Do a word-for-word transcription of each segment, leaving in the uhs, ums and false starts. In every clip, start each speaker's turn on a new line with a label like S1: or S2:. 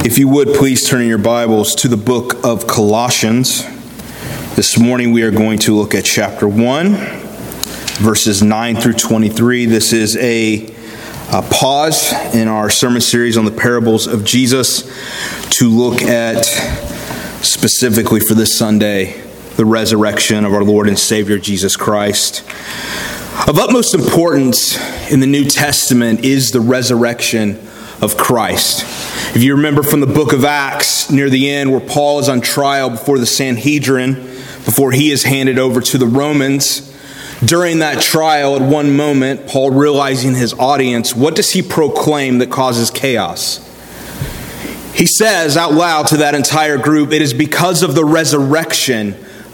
S1: If you would, please turn in your Bibles to the book of Colossians. This morning we are going to look at chapter one, verses nine through twenty-three. This is a, a pause in our sermon series on the parables of Jesus to look at, specifically for this Sunday, the resurrection of our Lord and Savior Jesus Christ. Of utmost importance in the New Testament is the resurrection of Christ. If you remember from the book of Acts, near the end, where Paul is on trial before the Sanhedrin, before he is handed over to the Romans, during that trial, at one moment, Paul, realizing his audience, what does he proclaim that causes chaos? He says out loud to that entire group, "It is because of the resurrection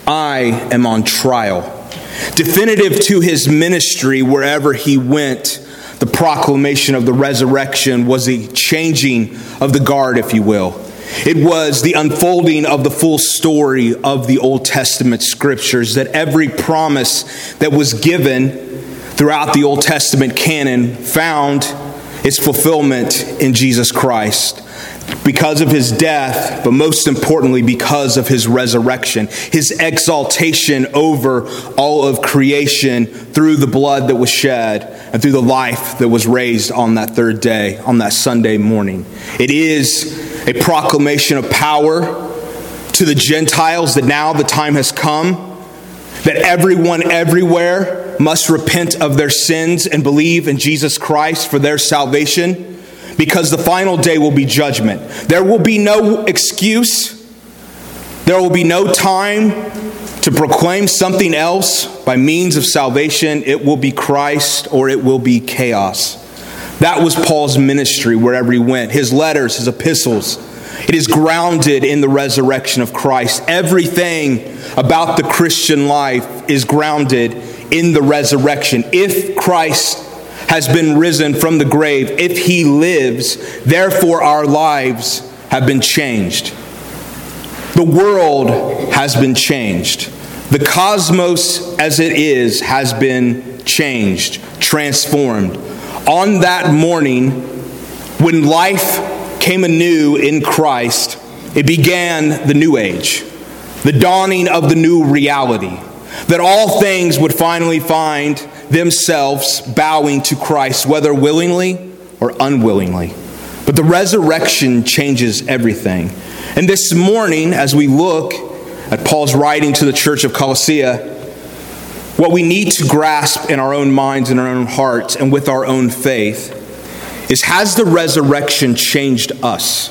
S1: I am on trial." Definitive to his ministry wherever he went, the proclamation of the resurrection was the changing of the guard, if you will. It was the unfolding of the full story of the Old Testament scriptures, that every promise that was given throughout the Old Testament canon found its fulfillment in Jesus Christ. Because of his death, but most importantly, because of his resurrection, his exaltation over all of creation through the blood that was shed and through the life that was raised on that third day, on that Sunday morning. It is a proclamation of power to the Gentiles that now the time has come, that everyone everywhere must repent of their sins and believe in Jesus Christ for their salvation. Because the final day will be judgment. There will be no excuse. There will be no time to proclaim something else by means of salvation. It will be Christ or it will be chaos. That was Paul's ministry wherever he went. His letters, his epistles. It is grounded in the resurrection of Christ. Everything about the Christian life is grounded in the resurrection. If Christ has been risen from the grave, if he lives, therefore our lives have been changed. The world has been changed. The cosmos as it is has been changed, transformed. On that morning, when life came anew in Christ, it began the new age, the dawning of the new reality, that all things would finally find themselves bowing to Christ, whether willingly or unwillingly. But the resurrection changes everything. And this morning, as we look at Paul's writing to the church of Colossae, what we need to grasp in our own minds and our own hearts and with our own faith is, has the resurrection changed us?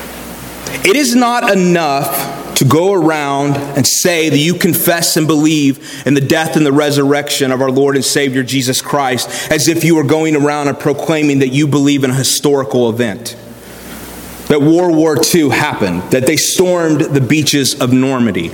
S1: It is not enough to go around and say that you confess and believe in the death and the resurrection of our Lord and Savior Jesus Christ as if you were going around and proclaiming that you believe in a historical event. That World War Two happened, that they stormed the beaches of Normandy.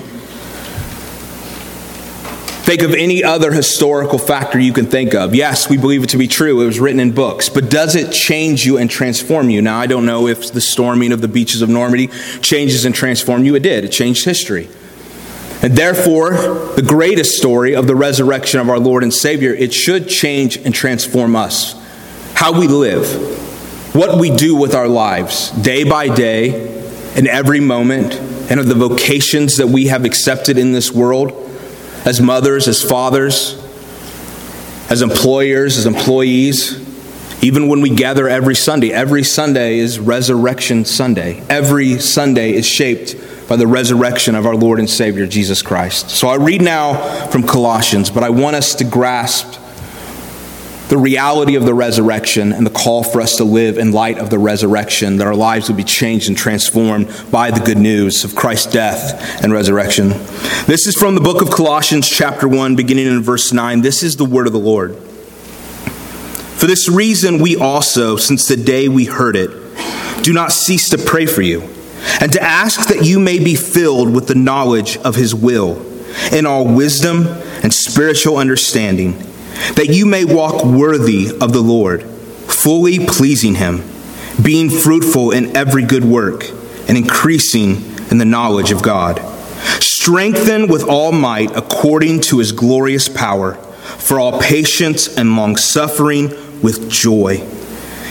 S1: Think of any other historical factor you can think of. Yes, we believe it to be true. It was written in books. But does it change you and transform you? Now, I don't know if the storming of the beaches of Normandy changes and transforms you. It did. It changed history. And therefore, the greatest story of the resurrection of our Lord and Savior, it should change and transform us. How we live. What we do with our lives, day by day, in every moment, and of the vocations that we have accepted in this world, as mothers, as fathers, as employers, as employees, even when we gather every Sunday. Every Sunday is Resurrection Sunday. Every Sunday is shaped by the resurrection of our Lord and Savior, Jesus Christ. So I read now from Colossians, but I want us to grasp the reality of the resurrection and the call for us to live in light of the resurrection, that our lives would be changed and transformed by the good news of Christ's death and resurrection. This is from the book of Colossians chapter one, beginning in verse nine. This is the word of the Lord. "For this reason we also, since the day we heard it, do not cease to pray for you, and to ask that you may be filled with the knowledge of his will, in all wisdom and spiritual understanding, that you may walk worthy of the Lord, fully pleasing him, being fruitful in every good work, and increasing in the knowledge of God, strengthened with all might according to his glorious power, for all patience and long-suffering with joy,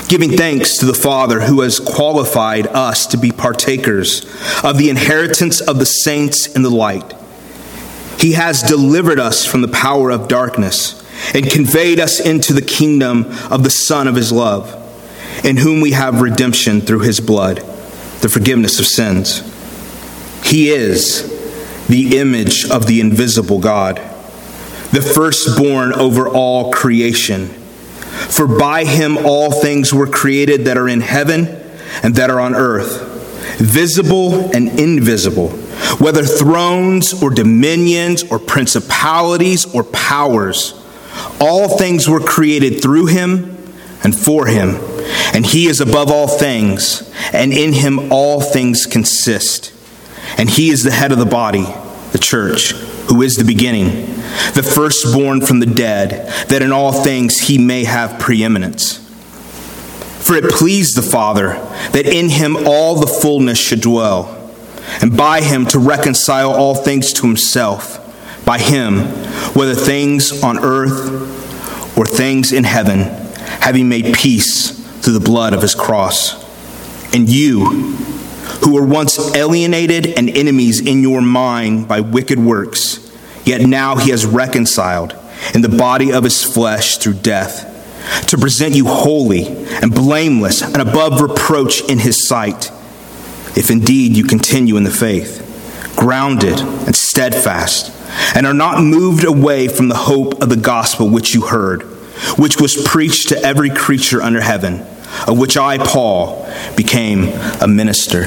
S1: giving thanks to the Father who has qualified us to be partakers of the inheritance of the saints in the light. He has delivered us from the power of darkness and conveyed us into the kingdom of the Son of his love, in whom we have redemption through his blood, the forgiveness of sins. He is the image of the invisible God, the firstborn over all creation. For by him all things were created that are in heaven and that are on earth, visible and invisible, whether thrones or dominions or principalities or powers. All things were created through him and for him, and he is above all things, and in him all things consist. And he is the head of the body, the church, who is the beginning, the firstborn from the dead, that in all things he may have preeminence. For it pleased the Father that in him all the fullness should dwell, and by him to reconcile all things to himself, by him, whether things on earth or things in heaven, having made peace through the blood of his cross. And you, who were once alienated and enemies in your mind by wicked works, yet now he has reconciled in the body of his flesh through death, to present you holy and blameless and above reproach in his sight, if indeed you continue in the faith, grounded and steadfast, and are not moved away from the hope of the gospel which you heard, which was preached to every creature under heaven, of which I, Paul, became a minister.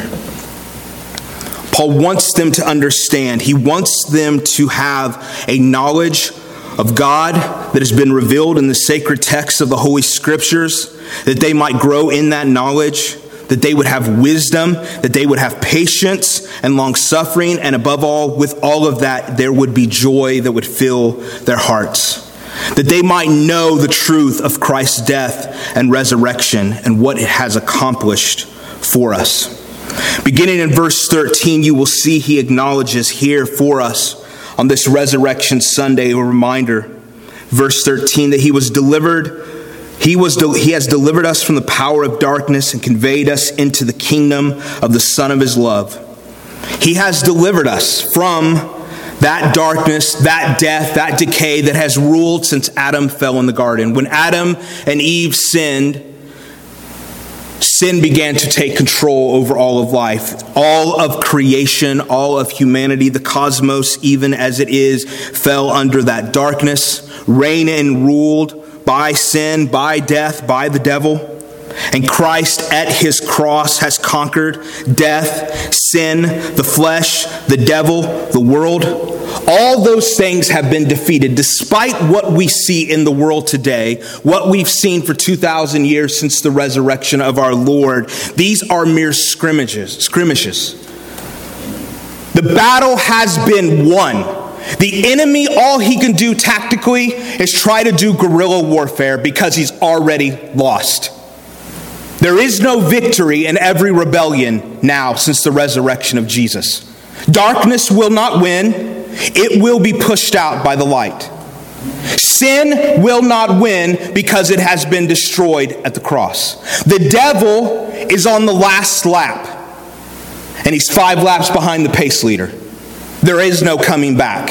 S1: Paul wants them to understand. He wants them to have a knowledge of God that has been revealed in the sacred texts of the Holy Scriptures, that they might grow in that knowledge, that they would have wisdom, that they would have patience and long-suffering, and above all, with all of that, there would be joy that would fill their hearts. That they might know the truth of Christ's death and resurrection and what it has accomplished for us. Beginning in verse thirteen, you will see he acknowledges here for us on this Resurrection Sunday a reminder. Verse thirteen, that he was delivered, he was he has delivered us from the power of darkness and conveyed us into the kingdom of the Son of his love. He has delivered us from that darkness, that death, that decay that has ruled since Adam fell in the garden. When Adam and Eve sinned, sin began to take control over all of life. All of creation, all of humanity, the cosmos, even as it is, fell under that darkness, reigned and ruled by sin, by death, by the devil. And Christ at his cross has conquered death, sin, the flesh, the devil, the world. All those things have been defeated. Despite what we see in the world today, what we've seen for two thousand years since the resurrection of our Lord, these are mere scrimmages, skirmishes. The battle has been won. The enemy, all he can do tactically is try to do guerrilla warfare because he's already lost. There is no victory in every rebellion now since the resurrection of Jesus. Darkness will not win. It will be pushed out by the light. Sin will not win because it has been destroyed at the cross. The devil is on the last lap, and he's five laps behind the pace leader. There is no coming back.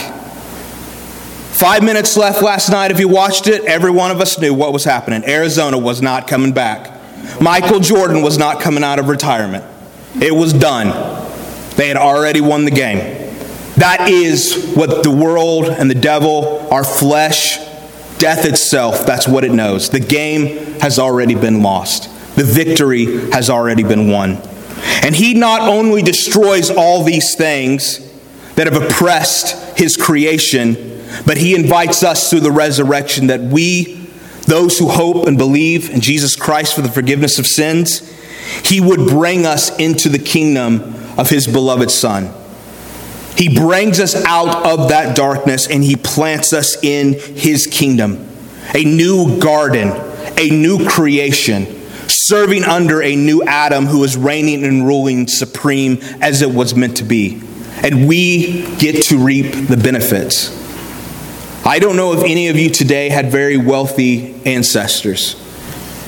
S1: Five minutes left last night. If you watched it, every one of us knew what was happening. Arizona was not coming back. Michael Jordan was not coming out of retirement. It was done. They had already won the game. That is what the world and the devil, our flesh, death itself, that's what it knows. The game has already been lost. The victory has already been won. And he not only destroys all these things that have oppressed his creation, but he invites us through the resurrection that we, those who hope and believe in Jesus Christ for the forgiveness of sins, he would bring us into the kingdom of his beloved Son. He brings us out of that darkness and he plants us in his kingdom. A new garden, a new creation, serving under a new Adam who is reigning and ruling supreme as it was meant to be. And we get to reap the benefits. I don't know if any of you today had very wealthy ancestors.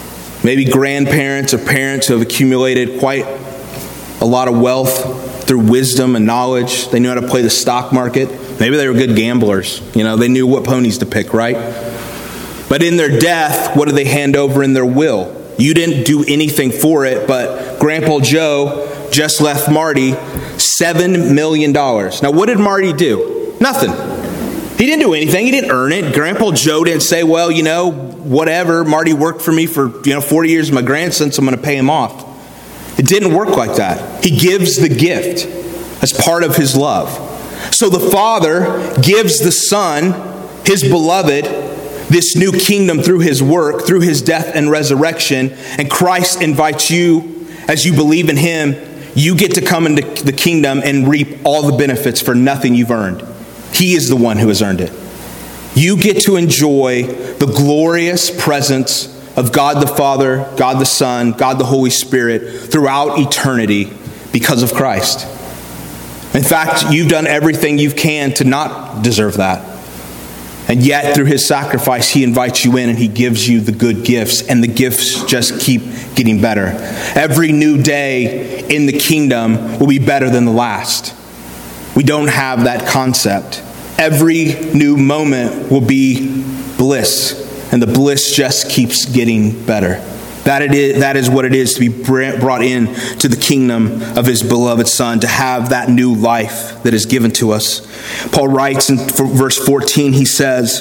S1: maybe grandparents or parents who have accumulated quite a lot of wealth through wisdom and knowledge. They knew how to play the stock market. Maybe they were good gamblers. You know, they knew what ponies to pick, right? But in their death, what do they hand over in their will? You didn't do anything for it, but Grandpa Joe just left Marty seven million dollars. Now, what did Marty do? Nothing. He didn't do anything. He didn't earn it. Grandpa Joe didn't say, well, you know, whatever. Marty worked for me for, you know, forty years of my grandson, so I'm going to pay him off. It didn't work like that. He gives the gift as part of his love. So the Father gives the Son, his beloved, this new kingdom through his work, through his death and resurrection. And Christ invites you, as you believe in him, you get to come into the kingdom and reap all the benefits for nothing you've earned. He is the one who has earned it. You get to enjoy the glorious presence of God the Father, God the Son, God the Holy Spirit throughout eternity because of Christ. In fact, you've done everything you can to not deserve that. And yet, through his sacrifice, he invites you in and he gives you the good gifts. And the gifts just keep getting better. Every new day in the kingdom will be better than the last. We don't have that concept. Every new moment will be bliss. And the bliss just keeps getting better. That, it is, that is what it is to be brought in to the kingdom of his beloved Son, to have that new life that is given to us. Paul writes in verse fourteen, he says,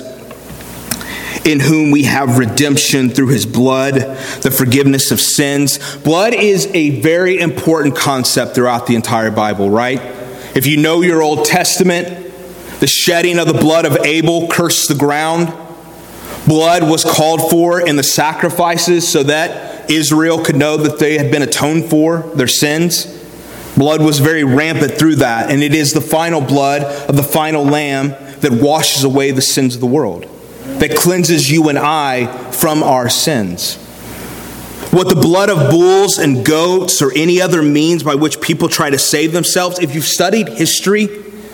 S1: in whom we have redemption through his blood, the forgiveness of sins. Blood is a very important concept throughout the entire Bible, right? If you know your Old Testament, the shedding of the blood of Abel cursed the ground. Blood was called for in the sacrifices so that Israel could know that they had been atoned for their sins. Blood was very rampant through that, and it is the final blood of the final lamb that washes away the sins of the world, that cleanses you and I from our sins. What the blood of bulls and goats or any other means by which people try to save themselves, if you've studied history,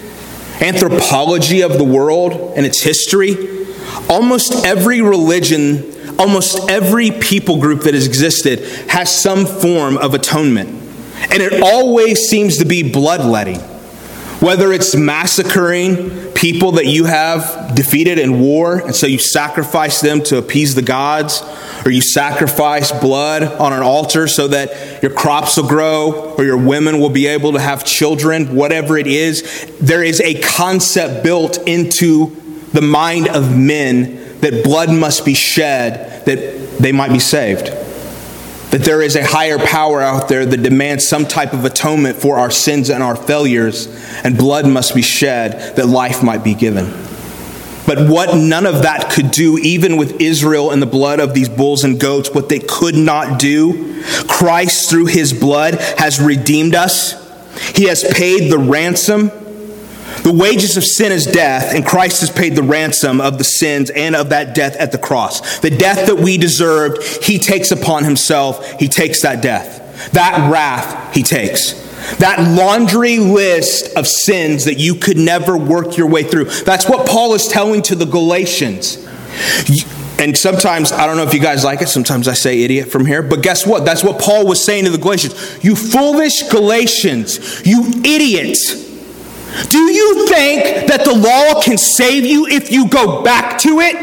S1: anthropology of the world and its history, almost every religion, almost every people group that has existed has some form of atonement. And it always seems to be bloodletting. Whether it's massacring people that you have defeated in war, and so you sacrifice them to appease the gods, or you sacrifice blood on an altar so that your crops will grow, or your women will be able to have children, whatever it is, there is a concept built into the mind of men that blood must be shed that they might be saved. That there is a higher power out there that demands some type of atonement for our sins and our failures, and blood must be shed that life might be given. But what none of that could do, even with Israel and the blood of these bulls and goats, what they could not do, Christ through his blood has redeemed us. He has paid the ransom. The wages of sin is death, and Christ has paid the ransom of the sins and of that death at the cross. The death that we deserved, he takes upon himself. He takes that death. That wrath he takes. That laundry list of sins that you could never work your way through. That's what Paul is telling to the Galatians. And sometimes, I don't know if you guys like it, sometimes I say idiot from here, but guess what? That's what Paul was saying to the Galatians. You foolish Galatians, you idiots. Do you think that the law can save you if you go back to it?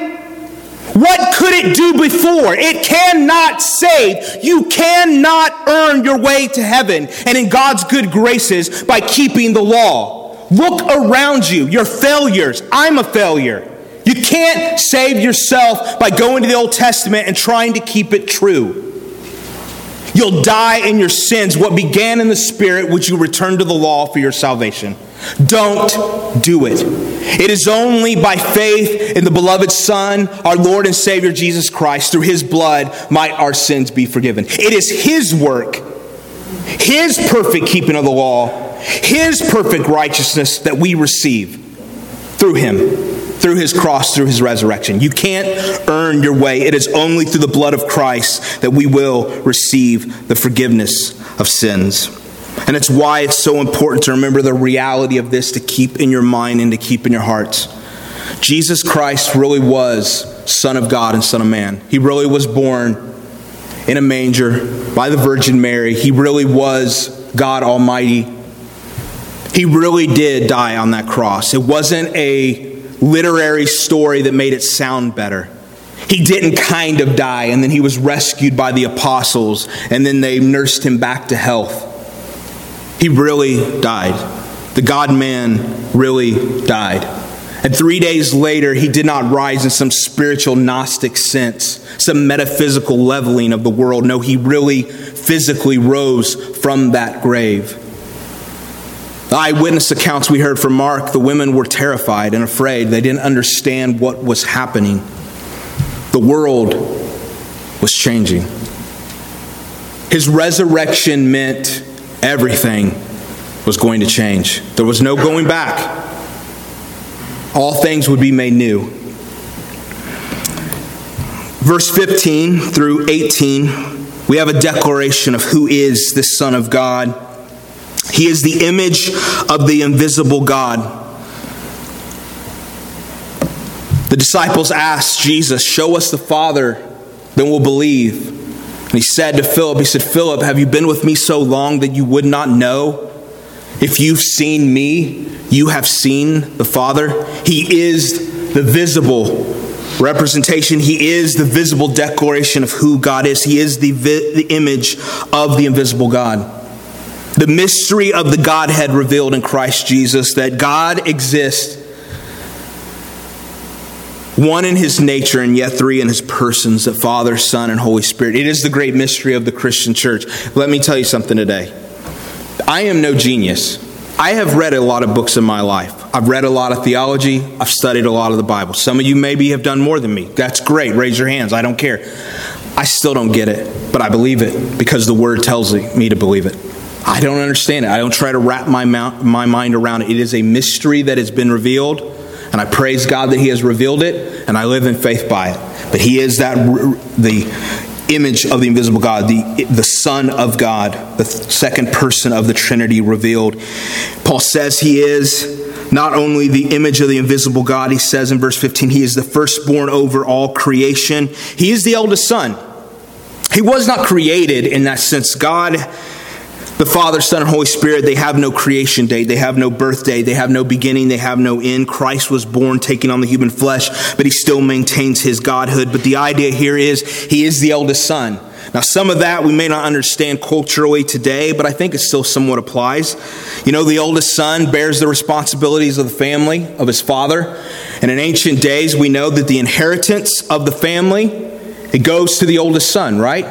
S1: What could it do before? It cannot save. You cannot earn your way to heaven and in God's good graces by keeping the law. Look around you. You're failures. I'm a failure. You can't save yourself by going to the Old Testament and trying to keep it true. You'll die in your sins. What began in the Spirit, would you return to the law for your salvation? Don't do it. It is only by faith in the beloved Son, our Lord and Savior Jesus Christ, through his blood might our sins be forgiven. It is his work, his perfect keeping of the law, his perfect righteousness that we receive through him, through his cross, through his resurrection. You can't earn your way. It is only through the blood of Christ that we will receive the forgiveness of sins. And it's why it's so important to remember the reality of this, to keep in your mind and to keep in your hearts. Jesus Christ really was Son of God and Son of Man. He really was born in a manger by the Virgin Mary. He really was God Almighty. He really did die on that cross. It wasn't a literary story that made it sound better. He didn't kind of die, and then he was rescued by the apostles, and then they nursed him back to health. He really died. The God-man really died. And three days later, he did not rise in some spiritual Gnostic sense, some metaphysical leveling of the world. No, he really physically rose from that grave. The eyewitness accounts we heard from Mark, the women were terrified and afraid. They didn't understand what was happening. The world was changing. His resurrection meant everything was going to change. There was no going back. All things would be made new. Verse fifteen through eighteen, we have a declaration of who is this Son of God. He is the image of the invisible God. The disciples asked Jesus, "Show us the Father, then we'll believe." And he said to Philip, he said, "Philip, have you been with me so long that you would not know? If you've seen me, you have seen the Father." He is the visible representation. He is the visible declaration of who God is. He is the, vi- the image of the invisible God. The mystery of the Godhead revealed in Christ Jesus, that God exists, one in his nature and yet three in his persons, the Father, Son, and Holy Spirit. It is the great mystery of the Christian church. Let me tell you something today. I am no genius. I have read a lot of books in my life. I've read a lot of theology. I've studied a lot of the Bible. Some of you maybe have done more than me. That's great. Raise your hands. I don't care. I still don't get it, but I believe it because the Word tells me to believe it. I don't understand it. I don't try to wrap my my mind around it. It is a mystery that has been revealed, and I praise God that He has revealed it, and I live in faith by it. But He is that the image of the invisible God, the, the Son of God, the second person of the Trinity revealed. Paul says He is not only the image of the invisible God, he says in verse fifteen, He is the firstborn over all creation. He is the eldest Son. He was not created in that sense. God, the Father, Son, and Holy Spirit, they have no creation date. They have no birth date. They have no beginning. They have no end. Christ was born taking on the human flesh, but He still maintains His godhood. But the idea here is He is the eldest Son. Now, some of that we may not understand culturally today, but I think it still somewhat applies. You know, the oldest son bears the responsibilities of the family, of his father. And in ancient days, we know that the inheritance of the family, it goes to the oldest son, right?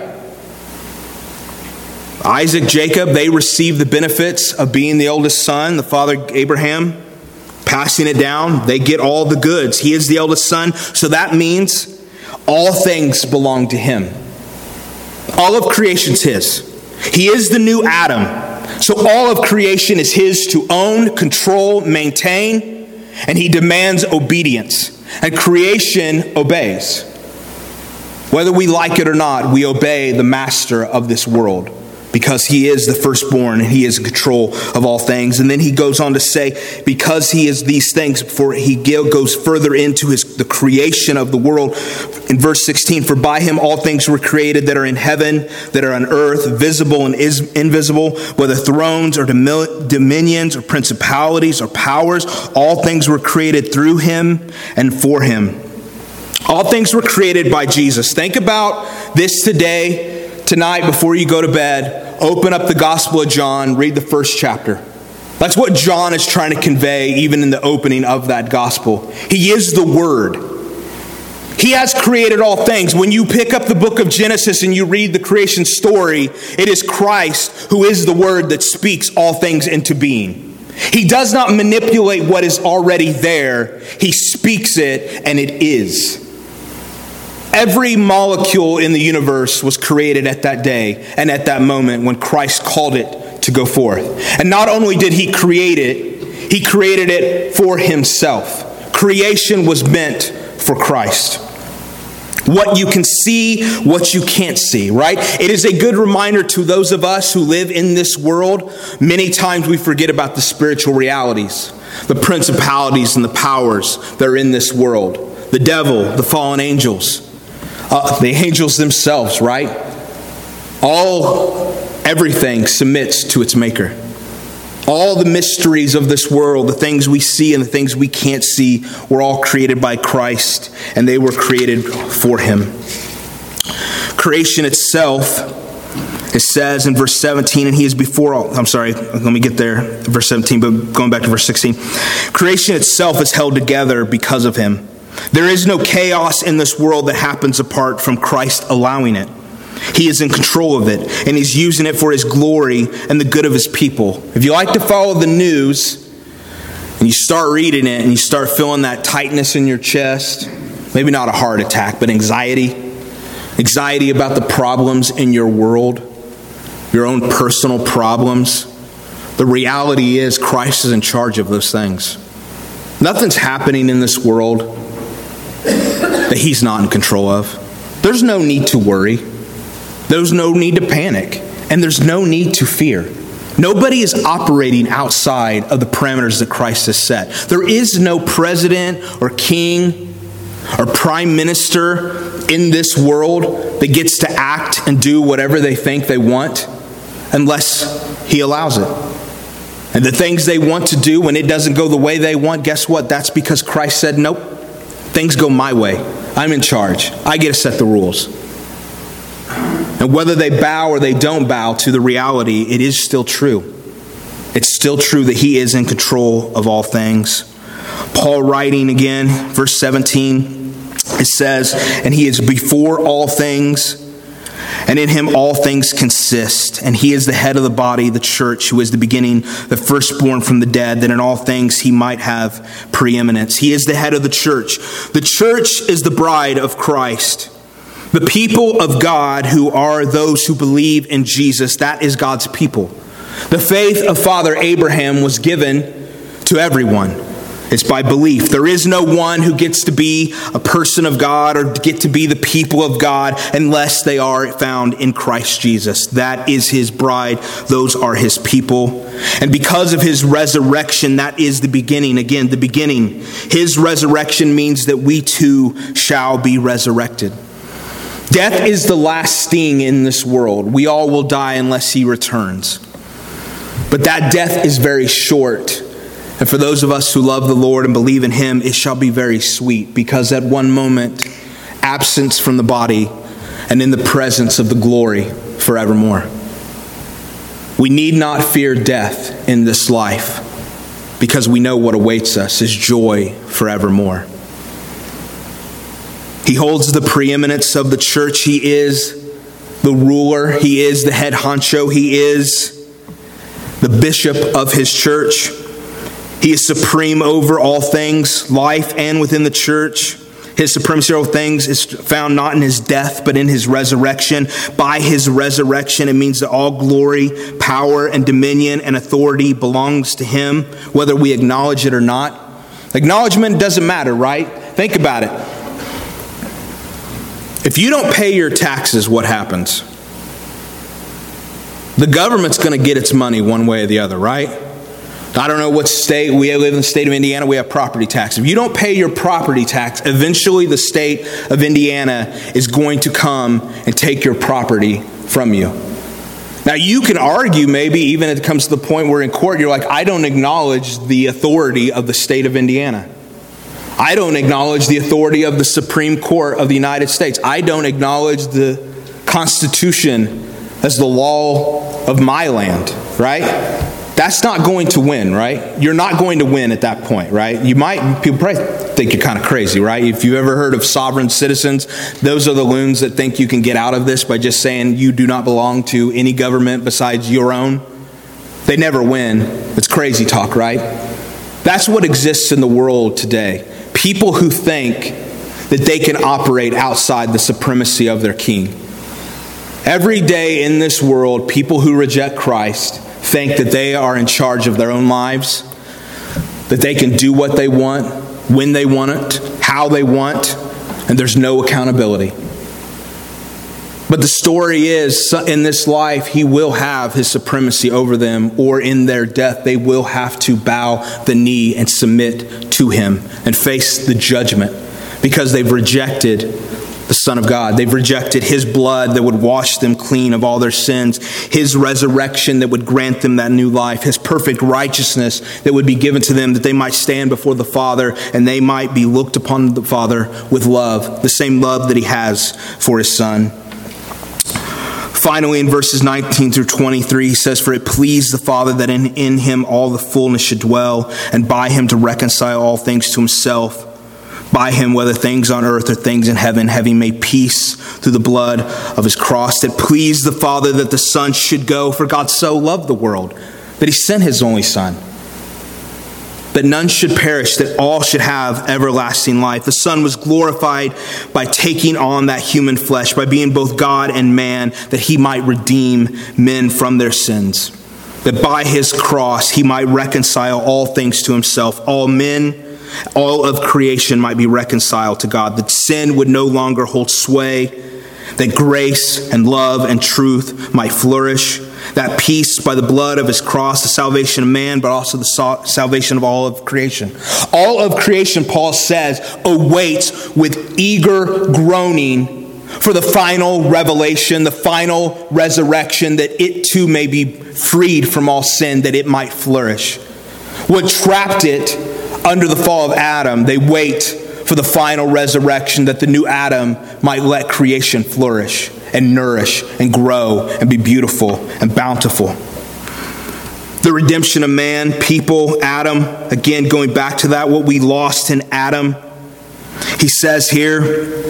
S1: Isaac, Jacob, they received the benefits of being the oldest son. The father, Abraham, passing it down. They get all the goods. He is the eldest son. So that means all things belong to him. All of creation's his. He is the new Adam. So all of creation is his to own, control, maintain, and he demands obedience. And creation obeys. Whether we like it or not, we obey the master of this world, because he is the firstborn and he is in control of all things. And then he goes on to say, because he is these things, before he goes further into his the creation of the world, in verse sixteen, for by him all things were created that are in heaven, that are on earth, visible and is invisible, whether thrones or dominions or principalities or powers, all things were created through him and for him. All things were created by Jesus. Think about this today. Tonight, before you go to bed, open up the Gospel of John, read the first chapter. That's what John is trying to convey even in the opening of that Gospel. He is the Word. He has created all things. When you pick up the book of Genesis and you read the creation story, it is Christ who is the Word that speaks all things into being. He does not manipulate what is already there. He speaks it and it is. Every molecule in the universe was created at that day and at that moment when Christ called it to go forth. And not only did he create it, he created it for himself. Creation was meant for Christ. What you can see, what you can't see, right? It is a good reminder to those of us who live in this world. Many times we forget about the spiritual realities, the principalities and the powers that are in this world. The devil, the fallen angels. Uh, the angels themselves, right? All, everything submits to its maker. All the mysteries of this world, the things we see and the things we can't see, were all created by Christ, and they were created for him. Creation itself, it says in verse seventeen, and he is before all, I'm sorry, let me get there, verse seventeen, but going back to verse sixteen. Creation itself is held together because of him. There is no chaos in this world that happens apart from Christ allowing it. He is in control of it, and he's using it for his glory and the good of his people. If you like to follow the news, and you start reading it, and you start feeling that tightness in your chest, maybe not a heart attack, but anxiety, anxiety about the problems in your world, your own personal problems, the reality is Christ is in charge of those things. Nothing's happening in this world that he's not in control of. There's no need to worry. There's no need to panic, and there's no need to fear. Nobody is operating outside of the parameters that Christ has set. There is no president or king or prime minister in this world that gets to act and do whatever they think they want unless he allows it. And the things they want to do, when it doesn't go the way they want, guess what? That's because Christ said, nope, things go my way. I'm in charge. I get to set the rules. And whether they bow or they don't bow to the reality, it is still true. It's still true that he is in control of all things. Paul writing again, verse seventeen, it says, and he is before all things, and in him all things consist. And he is the head of the body, the church, who is the beginning, the firstborn from the dead, that in all things he might have preeminence. He is the head of the church. The church is the bride of Christ. The people of God, who are those who believe in Jesus, that is God's people. The faith of Father Abraham was given to everyone. It's by belief. There is no one who gets to be a person of God or get to be the people of God unless they are found in Christ Jesus. That is his bride. Those are his people. And because of his resurrection, that is the beginning. Again, the beginning. His resurrection means that we too shall be resurrected. Death is the last sting in this world. We all will die unless he returns. But that death is very short. And for those of us who love the Lord and believe in him, it shall be very sweet, because at one moment, absence from the body and in the presence of the glory forevermore. We need not fear death in this life, because we know what awaits us is joy forevermore. He holds the preeminence of the church. He is the ruler. He is the head honcho. He is the bishop of his church. He is supreme over all things, life and within the church. His supremacy over all things is found not in his death, but in his resurrection. By his resurrection, it means that all glory, power, and dominion and authority belongs to him, whether we acknowledge it or not. Acknowledgement doesn't matter, right? Think about it. If you don't pay your taxes, what happens? The government's going to get its money one way or the other, right? I don't know what state. We live in the state of Indiana. We have property tax. If you don't pay your property tax, eventually the state of Indiana is going to come and take your property from you. Now, you can argue, maybe even if it comes to the point where in court you're like, I don't acknowledge the authority of the state of Indiana. I don't acknowledge the authority of the Supreme Court of the United States. I don't acknowledge the Constitution as the law of my land, right? That's not going to win, right? You're not going to win at that point, right? You might, people probably think you're kind of crazy, right? If you've ever heard of sovereign citizens, those are the loons that think you can get out of this by just saying you do not belong to any government besides your own. They never win. It's crazy talk, right? That's what exists in the world today. People who think that they can operate outside the supremacy of their king. Every day in this world, people who reject Christ think that they are in charge of their own lives, that they can do what they want, when they want it, how they want, and there's no accountability. But the story is, in this life, he will have his supremacy over them, or in their death, they will have to bow the knee and submit to him and face the judgment because they've rejected the Son of God. They've rejected his blood that would wash them clean of all their sins, his resurrection that would grant them that new life, his perfect righteousness that would be given to them that they might stand before the Father and they might be looked upon the Father with love, the same love that he has for his Son. Finally, in verses nineteen through twenty-three, he says, "For it pleased the Father that in, in him all the fullness should dwell, and by him to reconcile all things to himself. By him, whether things on earth or things in heaven, having made peace through the blood of his cross. It pleased the Father that the Son should go, for God so loved the world that he sent his only Son, that none should perish, that all should have everlasting life. The Son was glorified by taking on that human flesh, by being both God and man, that he might redeem men from their sins, that by his cross he might reconcile all things to himself, all men, all of creation might be reconciled to God, that sin would no longer hold sway, that grace and love and truth might flourish, that peace by the blood of his cross, the salvation of man, but also the salvation of all of creation. All of creation, Paul says, awaits with eager groaning for the final revelation, the final resurrection, that it too may be freed from all sin, that it might flourish. What trapped it under the fall of Adam, they wait for the final resurrection, that the new Adam might let creation flourish and nourish and grow and be beautiful and bountiful. The redemption of man, people, Adam, again, going back to that, what we lost in Adam. He says here,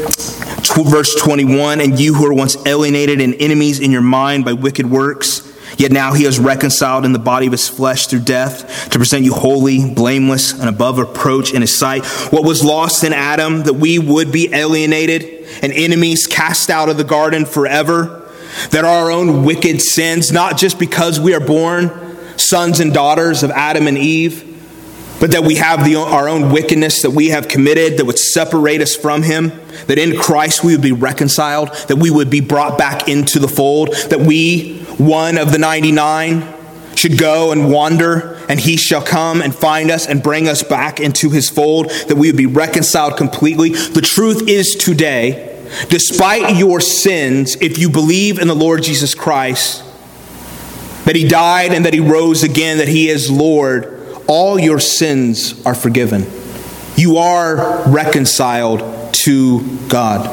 S1: verse twenty-one, "And you who were once alienated and enemies in your mind by wicked works, yet now he has reconciled in the body of his flesh through death to present you holy, blameless, and above reproach in his sight." What was lost in Adam, that we would be alienated and enemies, cast out of the garden forever, that our own wicked sins, not just because we are born sons and daughters of Adam and Eve, but that we have the, our own wickedness that we have committed that would separate us from him, that in Christ we would be reconciled, that we would be brought back into the fold, that we, one of the ninety-nine, should go and wander, and he shall come and find us and bring us back into his fold, that we would be reconciled completely. The truth is today, despite your sins, if you believe in the Lord Jesus Christ, that he died and that he rose again, that he is Lord, all your sins are forgiven. You are reconciled to God.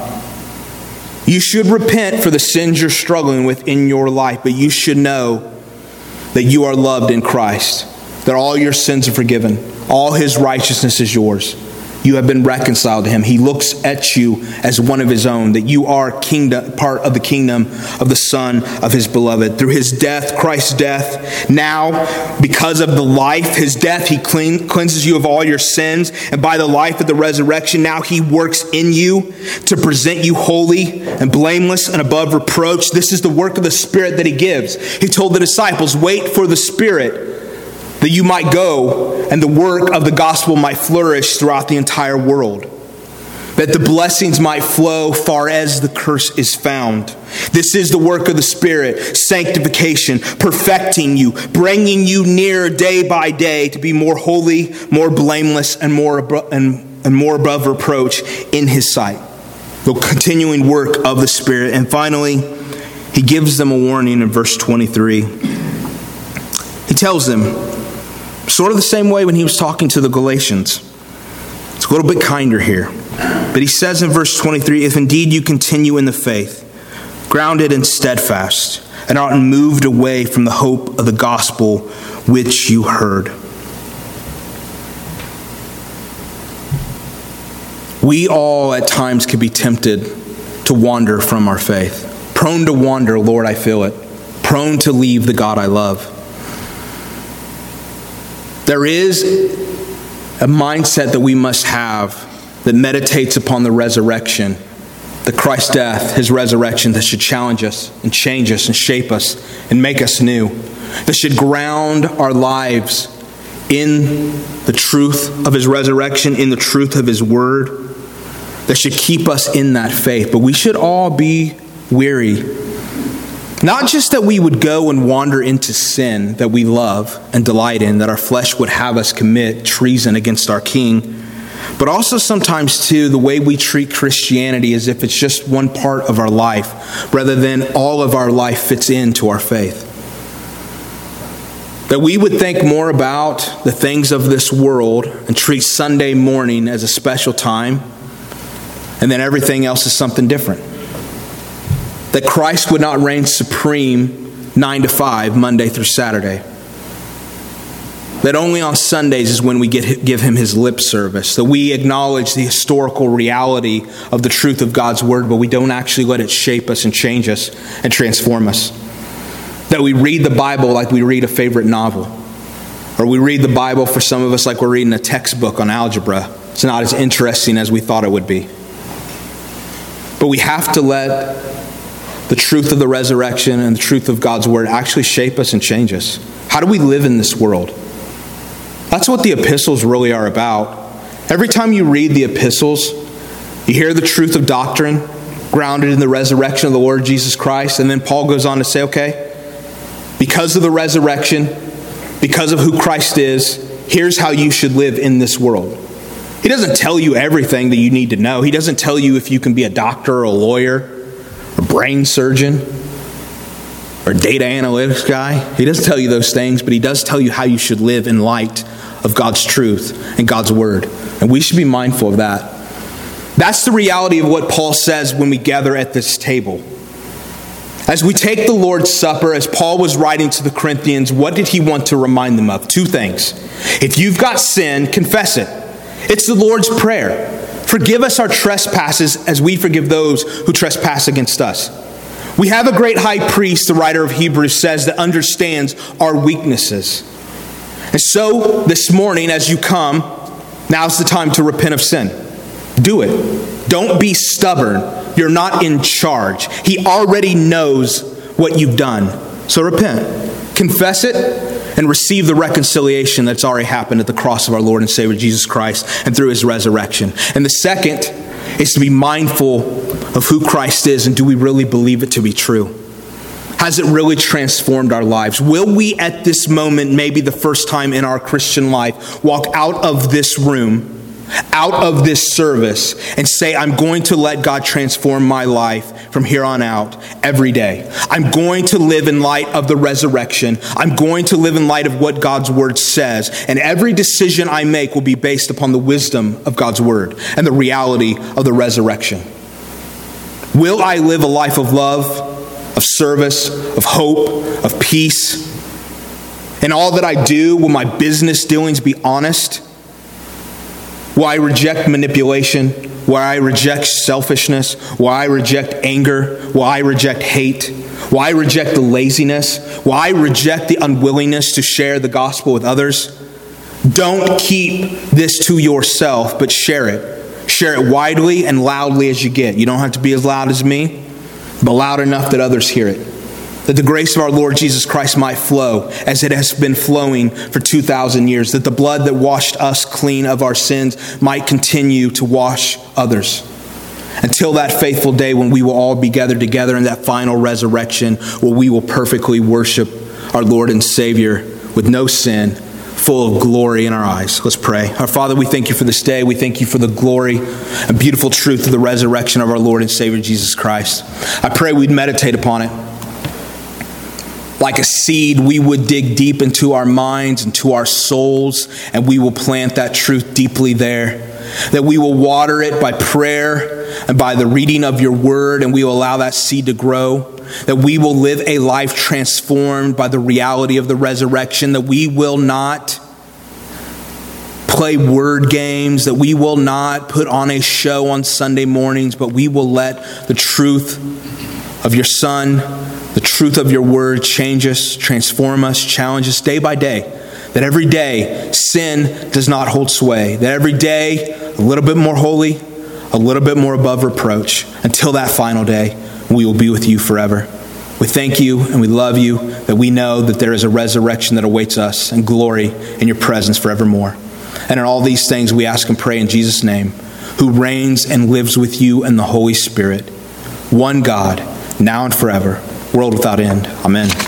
S1: You should repent for the sins you're struggling with in your life, but you should know that you are loved in Christ, that all your sins are forgiven. All his righteousness is yours. You have been reconciled to him. He looks at you as one of his own, that you are kingdom, part of the kingdom of the Son of his beloved. Through his death, Christ's death, now, because of the life, his death, he clean, cleanses you of all your sins. And by the life of the resurrection, now he works in you to present you holy and blameless and above reproach. This is the work of the Spirit that he gives. He told the disciples, wait for the Spirit, that you might go and the work of the gospel might flourish throughout the entire world, that the blessings might flow far as the curse is found. This is the work of the Spirit, sanctification, perfecting you, bringing you near day by day to be more holy, more blameless, and more above, and, and more above reproach in his sight. The continuing work of the Spirit. And finally, he gives them a warning in verse twenty-three. He tells them, sort of the same way when he was talking to the Galatians. It's a little bit kinder here. But he says in verse twenty-three, if indeed you continue in the faith, grounded and steadfast, and are not moved away from the hope of the gospel which you heard. We all at times can be tempted to wander from our faith. Prone to wander, Lord, I feel it. Prone to leave the God I love. There is a mindset that we must have that meditates upon the resurrection, the Christ's death, his resurrection, that should challenge us and change us and shape us and make us new. That should ground our lives in the truth of his resurrection, in the truth of his word. That should keep us in that faith. But we should all be weary. Not just that we would go and wander into sin that we love and delight in, that our flesh would have us commit treason against our King, but also sometimes too, the way we treat Christianity as if it's just one part of our life, rather than all of our life fits into our faith. That we would think more about the things of this world and treat Sunday morning as a special time, and then everything else is something different. That Christ would not reign supreme nine to five, Monday through Saturday. That only on Sundays is when we get, give him his lip service. That we acknowledge the historical reality of the truth of God's word, but we don't actually let it shape us and change us and transform us. That we read the Bible like we read a favorite novel. Or we read the Bible for some of us like we're reading a textbook on algebra. It's not as interesting as we thought it would be. But we have to let the truth of the resurrection and the truth of God's word actually shape us and change us. How do we live in this world? That's what the epistles really are about. Every time you read the epistles, you hear the truth of doctrine grounded in the resurrection of the Lord Jesus Christ. And then Paul goes on to say, okay, because of the resurrection, because of who Christ is, here's how you should live in this world. He doesn't tell you everything that you need to know. He doesn't tell you if you can be a doctor or a lawyer, or brain surgeon, or data analytics guy. He doesn't tell you those things, but he does tell you how you should live in light of God's truth and God's word. And we should be mindful of that. That's the reality of what Paul says when we gather at this table. As we take the Lord's Supper, as Paul was writing to the Corinthians, what did he want to remind them of? Two things. If you've got sin, confess it. It's the Lord's Prayer. Forgive us our trespasses as we forgive those who trespass against us. We have a great high priest, the writer of Hebrews says, that understands our weaknesses. And so this morning as you come, now's the time to repent of sin. Do it. Don't be stubborn. You're not in charge. He already knows what you've done. So repent. Confess it and receive the reconciliation that's already happened at the cross of our Lord and Savior Jesus Christ and through his resurrection. And the second is to be mindful of who Christ is, and do we really believe it to be true? Has it really transformed our lives? Will we at this moment, maybe the first time in our Christian life, walk out of this room, out of this service, and say, I'm going to let God transform my life from here on out every day. I'm going to live in light of the resurrection. I'm going to live in light of what God's word says. And every decision I make will be based upon the wisdom of God's word and the reality of the resurrection. Will I live a life of love, of service, of hope, of peace? In all that I do, will my business dealings be honest? Will I reject manipulation? Will I reject selfishness? Will I reject anger? Will I reject hate? Will I reject the laziness? Will I reject the unwillingness to share the gospel with others? Don't keep this to yourself, but share it. Share it widely and loudly as you get. You don't have to be as loud as me, but loud enough that others hear it. That the grace of our Lord Jesus Christ might flow as it has been flowing for two thousand years. That the blood that washed us clean of our sins might continue to wash others. Until that faithful day when we will all be gathered together in that final resurrection, where we will perfectly worship our Lord and Savior with no sin, full of glory in our eyes. Let's pray. Our Father, we thank you for this day. We thank you for the glory and beautiful truth of the resurrection of our Lord and Savior Jesus Christ. I pray we'd meditate upon it. Like a seed, we would dig deep into our minds, into our souls, and we will plant that truth deeply there. That we will water it by prayer and by the reading of your word, and we will allow that seed to grow. That we will live a life transformed by the reality of the resurrection. That we will not play word games. That we will not put on a show on Sunday mornings, but we will let the truth of your Son, the truth of your word change us, transform us, challenge us day by day. That every day sin does not hold sway. That every day a little bit more holy, a little bit more above reproach, until that final day we will be with you forever. We thank you and we love you, that we know that there is a resurrection that awaits us and glory in your presence forevermore. And in all these things we ask and pray in Jesus' name, who reigns and lives with you in the Holy Spirit, one God, now and forever, world without end. Amen.